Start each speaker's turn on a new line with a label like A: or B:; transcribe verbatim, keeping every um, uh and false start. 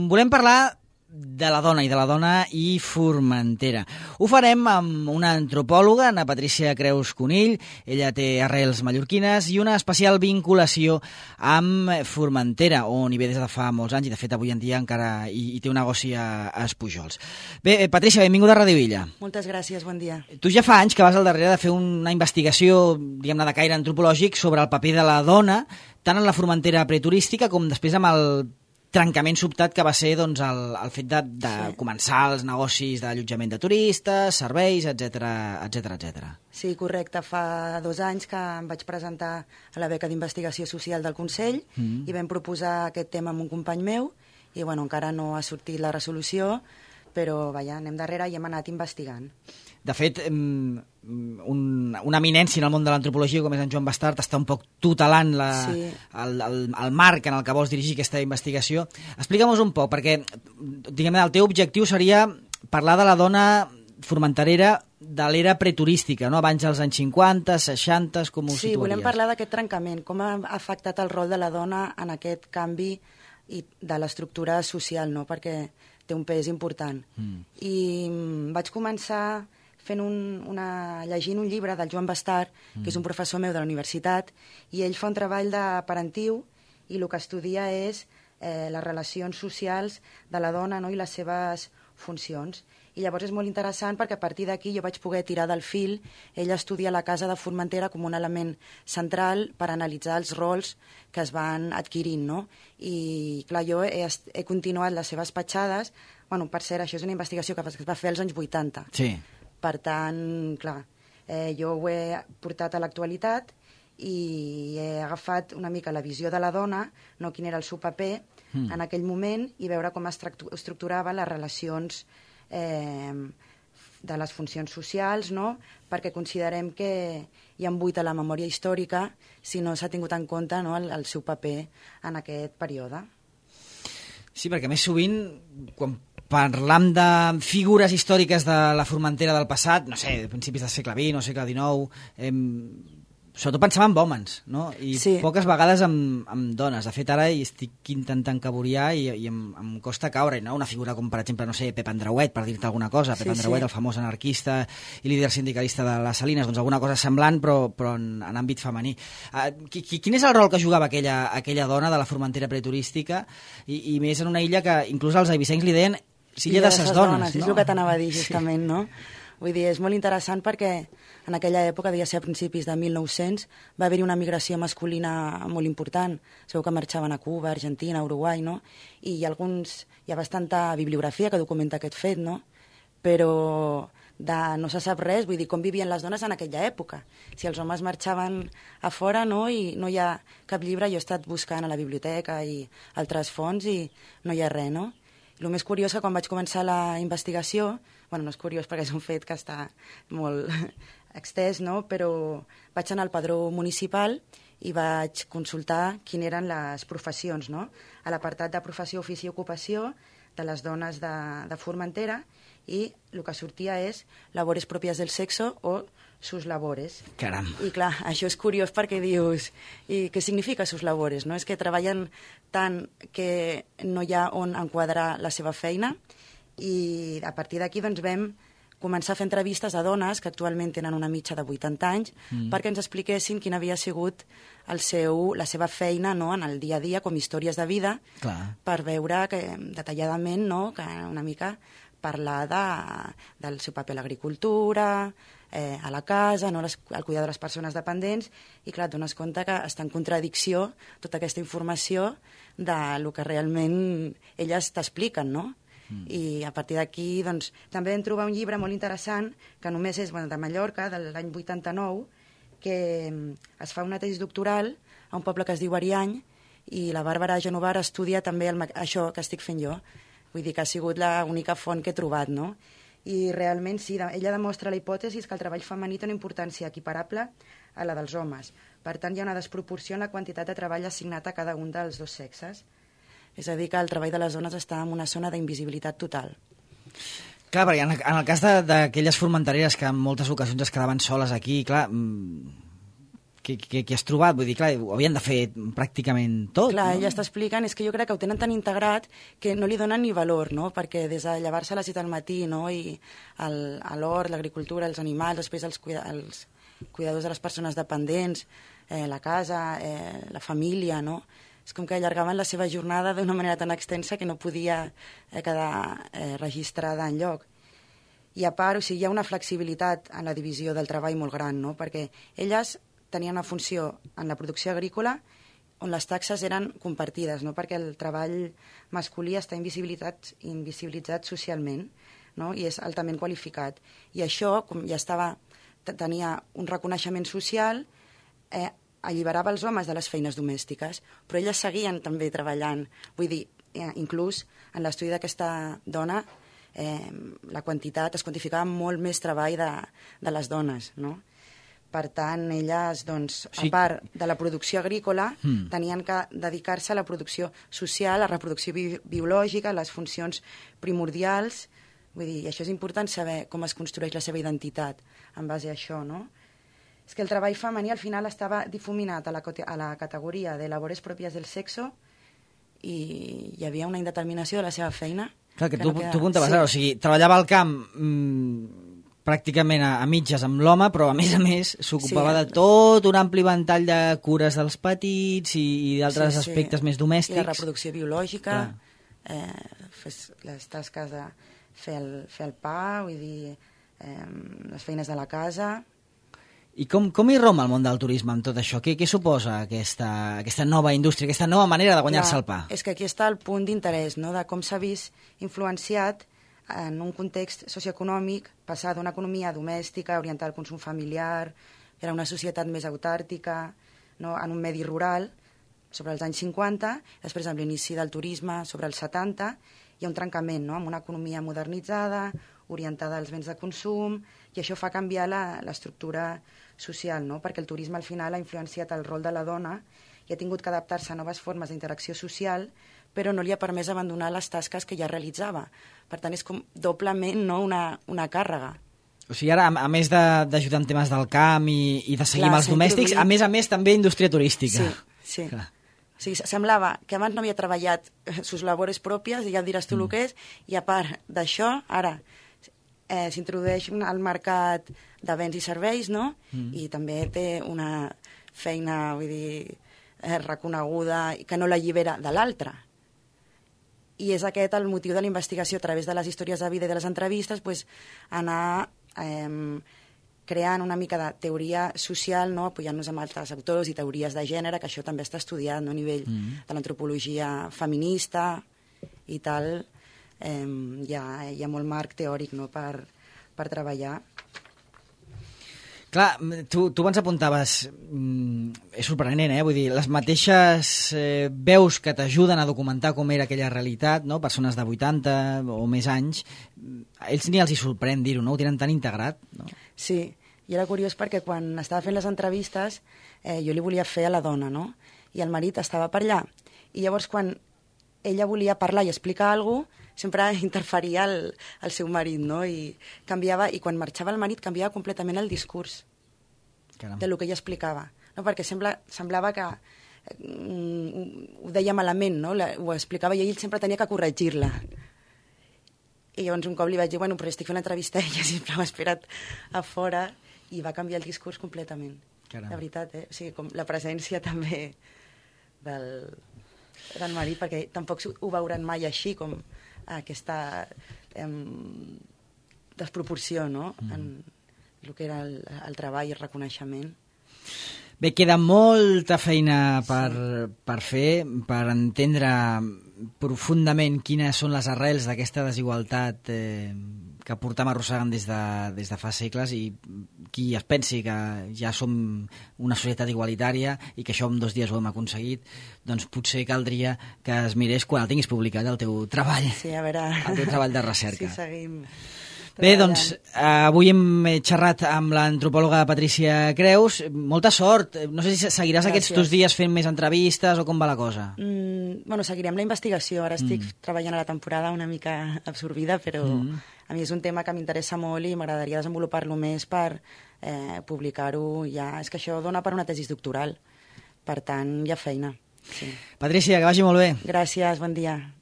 A: volem parlar de la dona i de la dona i Formentera. Ho farem amb una antropòloga, Ana Patrícia Creus Conill. Ella té arrels mallorquines i una especial vinculació amb Formentera, on hi ve des de fa molts anys i, de fet, avui en dia encara hi, hi té un negoci a, a Espujols. Bé, Patrícia, benvinguda a Ràdio Illa.
B: Moltes gràcies, bon dia.
A: Tu ja fa anys que vas al darrere de fer una investigació, diguem-ne, de caire antropològic sobre el paper de la dona, tant en la Formentera preturística com després amb el trencament sobtat que va ser doncs, el, el fet de, de sí. començar els negocis d'allotjament de turistes, serveis, etcètera, etcètera, etcètera.
B: Sí, correcte. Fa dos anys que em vaig presentar a la beca d'investigació social del Consell mm. i vam proposar aquest tema amb un company meu i bueno, encara no ha sortit la resolució, però vaja, anem darrere i hem anat investigant.
A: De fet, un, una eminència en el món de l'antropologia com és en Joan Bastart està un poc tutelant la, sí. el, el, el marc en el que vols dirigir aquesta investigació. Explica'm-nos un poc, perquè diguem-ne, el teu objectiu seria parlar de la dona formenterera de l'era preturística, no? Abans dels anys cinquanta, seixanta, com ho
B: sí, situaries? Sí, volem parlar d'aquest trencament, com ha afectat el rol de la dona en aquest canvi i de l'estructura social, no? Perquè té un pes important. Mm. I vaig començar fent un, una, llegint un llibre del Joan Bastart, mm. que és un professor meu de la universitat, i ell fa un treball de parentiu i el que estudia és eh, les relacions socials de la dona, no?, i les seves funcions. I llavors és molt interessant perquè a partir d'aquí jo vaig poder tirar del fil. Ell estudia la casa de Formentera com un element central per analitzar els rols que es van adquirint, no? I clar, jo he, he continuat les seves petjades. Bueno, per cert, això és una investigació que es va fer als anys vuitanta.
A: Sí.
B: Per tant, clar, eh, jo ho he portat a l'actualitat i he agafat una mica la visió de la dona, no quin era el seu paper mm. en aquell moment, i veure com es estructuraven les relacions eh, de les funcions socials, no? Perquè considerem que hi ha un buit a la memòria històrica si no s'ha tingut en compte, no, el, el seu paper en aquest període.
A: Sí, perquè més sovint, quan parlam de figures històriques de la Formentera del passat, no sé, de principis del segle vint o segle dinou, eh, sobretot pensem en hòmens, no? I sí. poques vegades amb, amb dones. De fet, ara hi estic intentant caboriar i, i em, em costa caure, no? Una figura com, per exemple, no sé, Pep Andreuet, per dir-te alguna cosa. Sí, Pep Andreuet, sí. el famós anarquista i líder sindicalista de les Salines, doncs alguna cosa semblant, però, però en, en àmbit femení. Uh, qui, quin és el rol que jugava aquella, aquella dona de la Formentera preturística? I, i més en una illa que inclús els eivissencs li deien Illa de ses dones, dones, no?
B: És el que t'anava a dir, justament, sí. no? Vull dir, és molt interessant perquè en aquella època, devia ser a principis de mil nou-cents, va haver-hi una migració masculina molt important. Sabeu que marxaven a Cuba, Argentina, Uruguai, no? I hi ha, alguns, hi ha bastanta bibliografia que documenta aquest fet, no? Però de, no se sap res, vull dir, com vivien les dones en aquella època. Si els homes marxaven a fora, no? I no hi ha cap llibre, jo he estat buscant a la biblioteca i altres fonts i no hi ha res, no? El més curiós que quan vaig començar la investigació, bueno, no és curiós perquè és un fet que està molt extès, no? Però vaig anar al padró municipal i vaig consultar quines eren les professions, no? A l'apartat de professió, ofici i ocupació de les dones de, de Formentera, i el que sortia és labores pròpies del sexo o sus labores.
A: Caram.
B: I clar, això és curiós perquè dius, i què significa sus labores? No? És que treballen tant que no hi ha on enquadrar la seva feina, i a partir d'aquí doncs vam començar a fer entrevistes a dones que actualment tenen una mitja de vuitanta anys mm. perquè ens expliquessin quina havia sigut el seu, la seva feina, no, en el dia a dia com històries de vida. Clar. Per veure que, detalladament, no, que una mica parlar de, del seu paper a l'agricultura, eh, a la casa, no, les, el cuidar de les persones dependents, i clar, et dones compte que està en contradicció tota aquesta informació de lo que realment elles t'expliquen, no? Mm. I a partir d'aquí, doncs, també vam trobar un llibre molt interessant, que només és, bueno, de Mallorca, de l'any vuitanta-nou, que es fa una tesi doctoral a un poble que es diu Ariany, i la Bàrbara Genovar estudia també el, això que estic fent jo. Vull dir que ha sigut l'única font que he trobat, no? I realment sí, ella demostra la hipòtesi que el treball femení té una importància equiparable a la dels homes. Per tant, hi ha una desproporció en la quantitat de treball assignat a cada un dels dos sexes. És a dir, que el treball de les dones està en una zona d'invisibilitat total.
A: Clar, perquè en el, en el cas d'aquelles formentereres que en moltes ocasions es quedaven soles aquí, clar, què, què, què has trobat? Vull dir, clar, ho havien de fer pràcticament tot,
B: clar,
A: no?
B: ella està explicant, és que jo crec que ho tenen tan integrat que no li donen ni valor, no? Perquè des de llevar-se a les set al matí, no? I el, l'hort, l'agricultura, els animals, després els, cuida, els cuidadors de les persones dependents, eh, la casa, eh, la família, no? És com que allargaven la seva jornada d'una manera tan extensa que no podia eh, quedar eh, registrada enlloc. I a part, o sigui, hi ha una flexibilitat en la divisió del treball molt gran, no? Perquè elles tenien una funció en la producció agrícola on les taxes eren compartides, no? Perquè el treball masculí està invisibilitzat, invisibilitzat socialment, no? I és altament qualificat. I això, com ja estava, tenia un reconeixement social, eh, alliberava els homes de les feines domèstiques, però elles seguien també treballant. Vull dir, eh, inclús en l'estudi d'aquesta dona, eh, la quantitat es quantificava molt més treball de, de les dones, no? Per tant, elles, doncs, a
A: Sí.
B: part de la producció agrícola,
A: Mm.
B: tenien que dedicar-se a la producció social, a la reproducció bi biològica, a les funcions primordials. Vull dir, i això és important saber com es construeix la seva identitat en base a això, no? És que el treball femení al final estava difuminat a la, a la categoria de labores pròpies del sexo i hi havia una indeterminació de la seva feina.
A: Clar, que,
B: que
A: tu,
B: no queda...
A: tu apuntaves
B: sí.
A: ara, o sigui, treballava al camp mmm, pràcticament a, a mitges amb l'home, però a més a més s'ocupava
B: Sí.
A: de tot un ampli ventall de cures dels petits i, i d'altres
B: Sí, sí.
A: aspectes més domèstics.
B: I la reproducció biològica,
A: Clar.
B: eh, fes les tasques de fer el, fer el pa, vull dir, eh, les feines de la casa.
A: I com, com hi rom el món del turisme amb tot això? Què, què suposa aquesta, aquesta nova indústria, aquesta nova manera de guanyar-se el pa?
B: És que aquí està el punt d'interès, no?, de com s'ha vist influenciat en un context socioeconòmic, passar d'una economia domèstica orientada al consum familiar, era una societat més autàrtica, no?, en un medi rural, sobre els anys cinquanta, després amb l'inici del turisme, sobre els setanta, hi ha un trencament, no?, amb una economia modernitzada, orientada als béns de consum, i això fa canviar l'estructura social, no?, perquè el turisme al final ha influenciat el rol de la dona i ha tingut que adaptar-se a noves formes d'interacció social, però no li ha permès abandonar les tasques que ja realitzava. Per tant, és com doblement, no?, una, una càrrega.
A: O sigui, ara, a, a més d'ajudar en temes del camp i, i de seguir
B: Clar,
A: amb els
B: s'ha
A: domèstics,
B: introduït-
A: a més a més també indústria turística.
B: Sí, sí.
A: Clar.
B: O sigui, semblava que abans no havia treballat sus labores pròpies, i ja et diràs tu mm. el que és, i a part d'això, ara eh, s'introdueix al mercat de béns i serveis, no? Mm. I també té una feina, vull dir, eh, reconeguda i que no l'allibera de l'altra. I és aquest el motiu de la investigació a través de les històries de vida i de les entrevistes, pues, anar eh, creant una mica de teoria social, no?, apoyant-nos amb altres autors i teories de gènere, que això també està estudiat, no?, a nivell mm. de l'antropologia feminista i tal. Eh, hi, ha, hi ha molt marc teòric, no?, per, per treballar.
A: Clar, tu, tu abans apuntaves, mm, és sorprenent, eh? Vull dir, les mateixes eh, veus que t'ajuden a documentar com era aquella realitat, no? Persones de vuitanta o més anys, a ells ni els hi sorprèn dir-ho, no? Ho tenen tan integrat, no?
B: Sí, i era curiós perquè quan estava fent les entrevistes eh, jo li volia fer a la dona, no? I el marit estava per allà. I llavors quan ella volia parlar i explicar alguna cosa, sempre interferia el, el seu marit, no? I canviava, i quan marxava el marit canviava completament el discurs
A: Caram.
B: de lo que ella explicava, no? Perquè sembla, semblava que mm, ho deia malament, no? La, ho explicava i ell sempre tenia que corregir-la. I llavors un cop li vaig dir, bueno, però estic fent l'entrevista a ella, sisplau, espera't a fora, i va canviar el discurs completament.
A: Caram.
B: La veritat, eh? O sigui, com la presència també del, del marit, perquè tampoc ho veuran mai així, com aquesta em, desproporció, no?, mm. en el que era el, el treball i el reconeixement.
A: Bé, queda molta feina per, per fer, per entendre profundament quines són les arrels d'aquesta desigualtat eh, que portem arrossegant des de, des de fa segles, i qui es pensi que ja som una societat igualitària i que això en dos dies ho hem aconseguit, doncs potser caldria que es mirés quan el tinguis publicat el teu treball,
B: Sí, a veure...
A: el teu treball de recerca.
B: Sí, seguim.
A: Bé, doncs, eh, avui hem xerrat amb l'antropòloga Patrícia Creus. Molta sort. No sé si seguiràs
B: Gràcies.
A: aquests dos dies fent més entrevistes o com va la cosa.
B: Mm, bueno, seguirem la investigació. Ara estic
A: Mm.
B: treballant a la temporada una mica absorbida, però
A: Mm.
B: a mi és un tema que m'interessa molt i m'agradaria desenvolupar-lo més per eh, publicar-ho ja... És que això dona per una tesi doctoral. Per tant, hi ha feina. Sí.
A: Patrícia, que vagi molt bé.
B: Gràcies, bon dia.